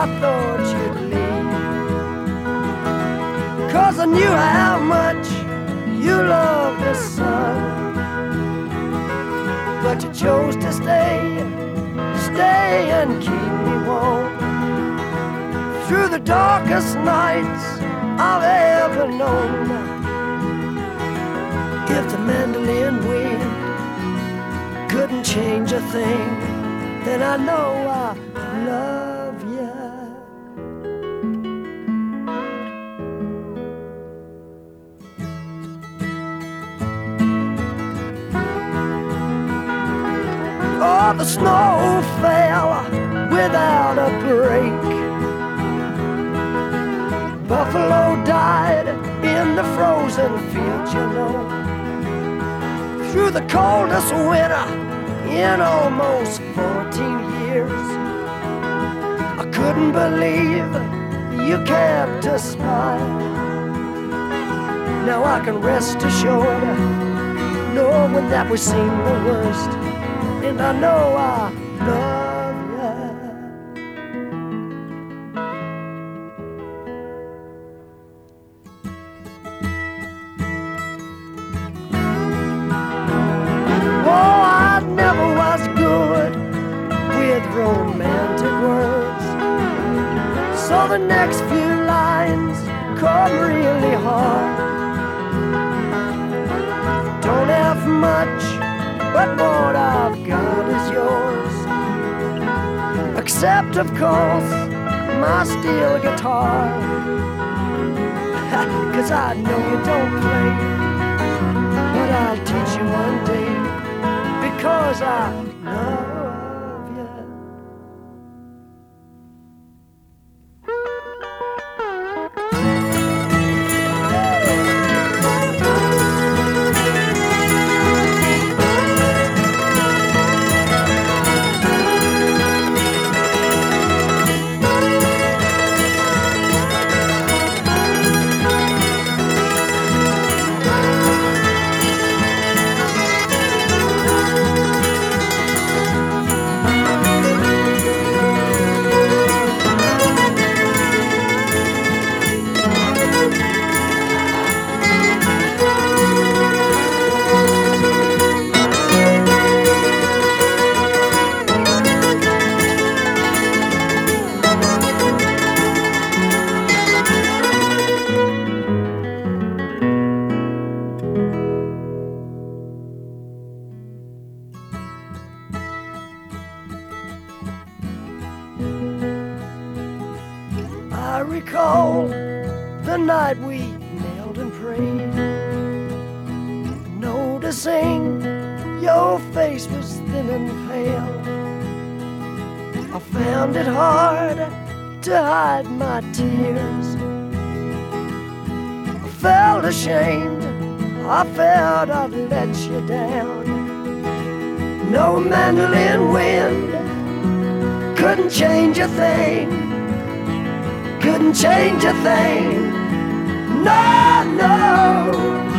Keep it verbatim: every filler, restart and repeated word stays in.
I thought you'd leave, 'cause I knew how much you loved the sun. But you chose to stay, stay and keep me warm through the darkest nights I've ever known. If the mandolin wind couldn't change a thing, then I know I love you. Oh, the snow fell without a break. Buffalo died in the frozen fields, you know. Through the coldest winter in almost fourteen years, I couldn't believe you kept a smile. Now I can rest assured, knowing that we've seen the worst, and I know I love you. Oh, I never was good with romantic words, so the next few lines come really hard. Don't have much, but what I've got is yours, except of course my steel guitar. 'Cause I know you don't play, but I'll teach you one day, because I love you. I recall the night we knelt and prayed, noticing your face was thin and pale. I found it hard to hide my tears. I felt ashamed, I felt I'd let you down. No mandolin wind couldn't change a thing, couldn't change a thing. No, no.